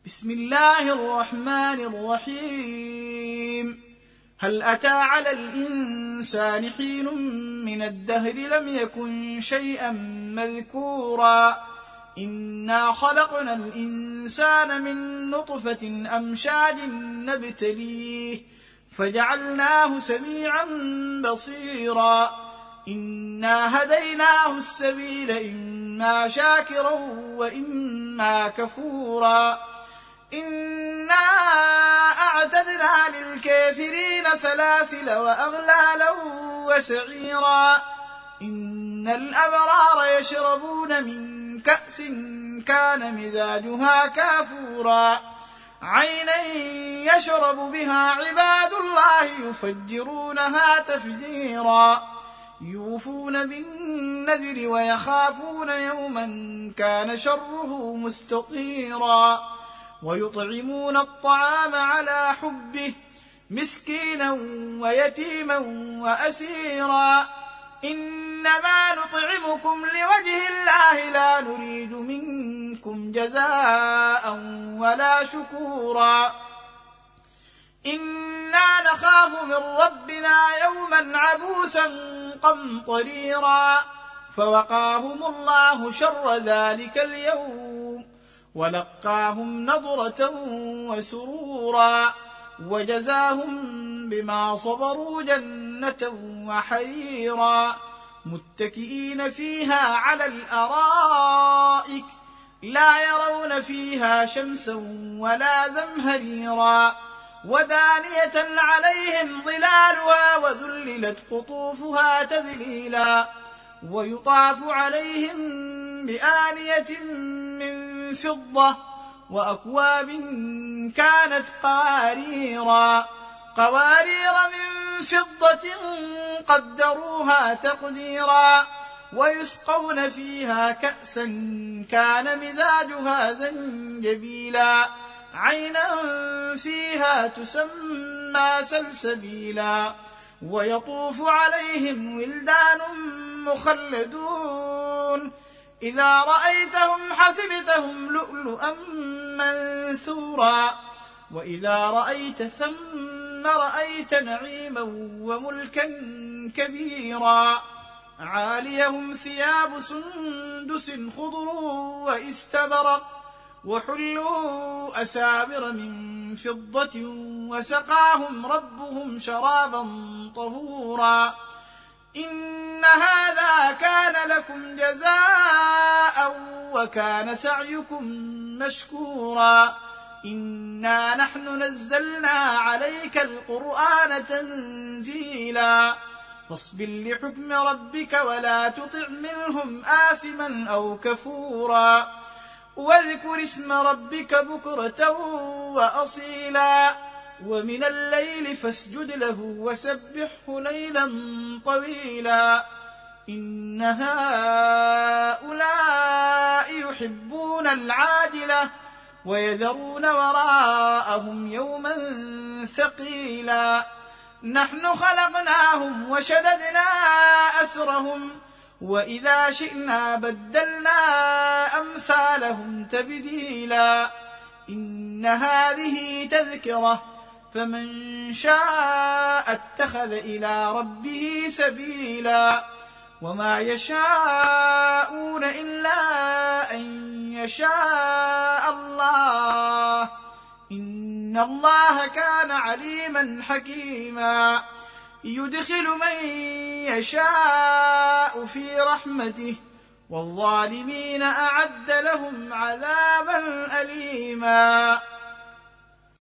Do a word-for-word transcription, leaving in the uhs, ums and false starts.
بسم الله الرحمن الرحيم. هل أتى على الإنسان حين من الدهر لم يكن شيئا مذكورا إنا خلقنا الإنسان من نطفة أمشاج نبتليه فجعلناه سميعا بصيرا إنا هديناه السبيل إما شاكرا وإما كفورا إنا أعتدنا للكافرين سلاسل وأغلالا وسعيرا إن الأبرار يشربون من كأس كان مزاجها كافورا عينا يشرب بها عباد الله يفجرونها تفجيرا يوفون بالنذر ويخافون يوما كان شره مستطيرا ويطعمون الطعام على حبه مسكينا ويتيما وأسيرا إنما نطعمكم لوجه الله لا نريد منكم جزاء ولا شكورا إنا نخاف من ربنا يوما عبوسا قمطريرا فوقاهم الله شر ذلك اليوم ولقاهم نضرة وسرورا وجزاهم بما صبروا جنة وحريرا متكئين فيها على الأرائك لا يرون فيها شمسا ولا زمهريرا ودانية عليهم ظلالها وذللت قطوفها تذليلا ويطاف عليهم بآنية من فضة وأكواب كانت قواريرا قوارير من فضة قدروها تقديرا ويسقون فيها كأسا كان مزاجها زنجبيلا عينا فيها تسمى سلسبيلا ويطوف عليهم ولدان مخلدون إذا رأيتهم حسبتهم لؤلؤا منثورا وإذا رأيت ثم رأيت نعيما وملكا كبيرا عاليهم ثياب سندس خضر واستبرق وحلوا أسابر من فضة وسقاهم ربهم شرابا طهورا إن هذا كان لكم جزاء وكان سعيكم مشكورا إنا نحن نزلنا عليك القرآن تنزيلا فاصبر لحكم ربك ولا تطع منهم آثما أو كفورا واذكر اسم ربك بكرة وأصيلا ومن الليل فاسجد له وسبحه ليلا طويلا إن هؤلاء يحبون العاجلة ويذرون وراءهم يوما ثقيلا نحن خلقناهم وشددنا أسرهم وإذا شئنا بدلنا أمثالهم تبديلا إن هذه تذكرة فمن شاء اتخذ إلى ربه سبيلا وما يشاءون إلا أن يشاء الله إن الله كان عليما حكيما يدخل من يشاء في رحمته والظالمين أعد لهم عذابا أليما